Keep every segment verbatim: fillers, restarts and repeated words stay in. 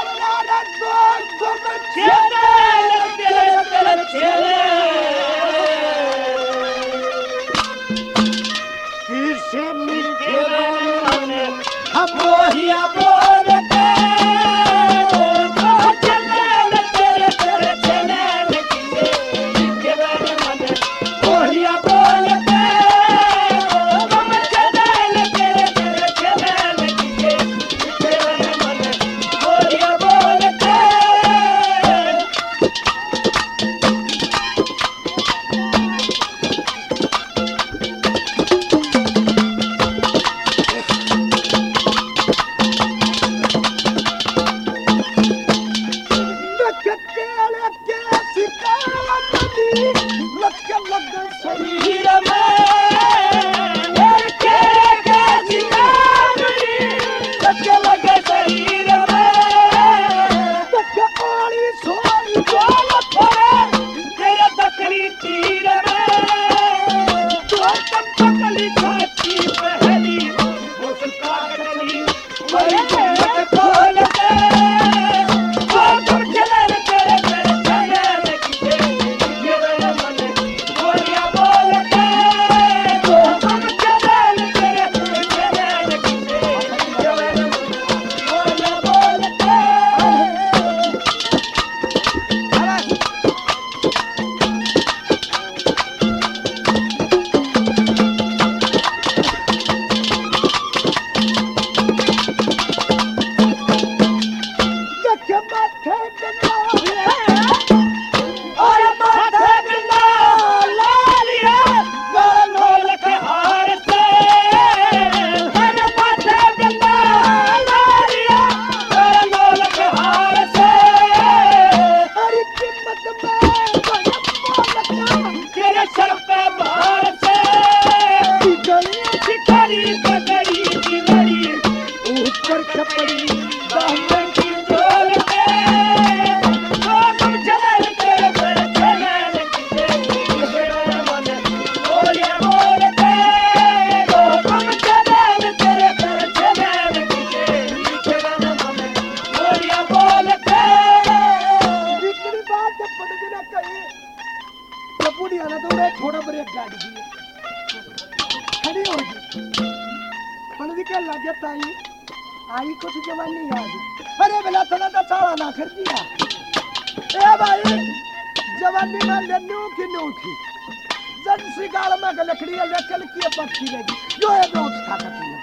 थोड़ा ब्रेक गाड़ी दी खड़ी होगी पढ़ के लगे ताई आई कुछ जवानी याद अरे बेला थोड़ा तो सारा ना कर दिया ए भाई जवानी में लेन्यू की न्यू थी जन सिगाल में लकड़ी लेकल की पक्षी लगी जो है बहुत ताकत है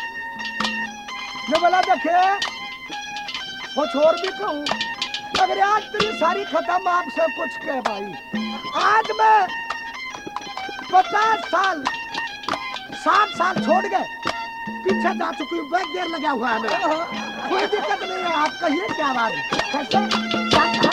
जो बोला देखे वो छोड़ भी कहूँ अगर आज तेरी सारी खत्म आपसे कुछ कह भाई आज मैं पचास साल सात साल छोड़ गए पीछे जा चुकी हूँ बैग देर लगा हुआ है मेरा कोई दिक्कत नहीं है आप कहिए क्या बात है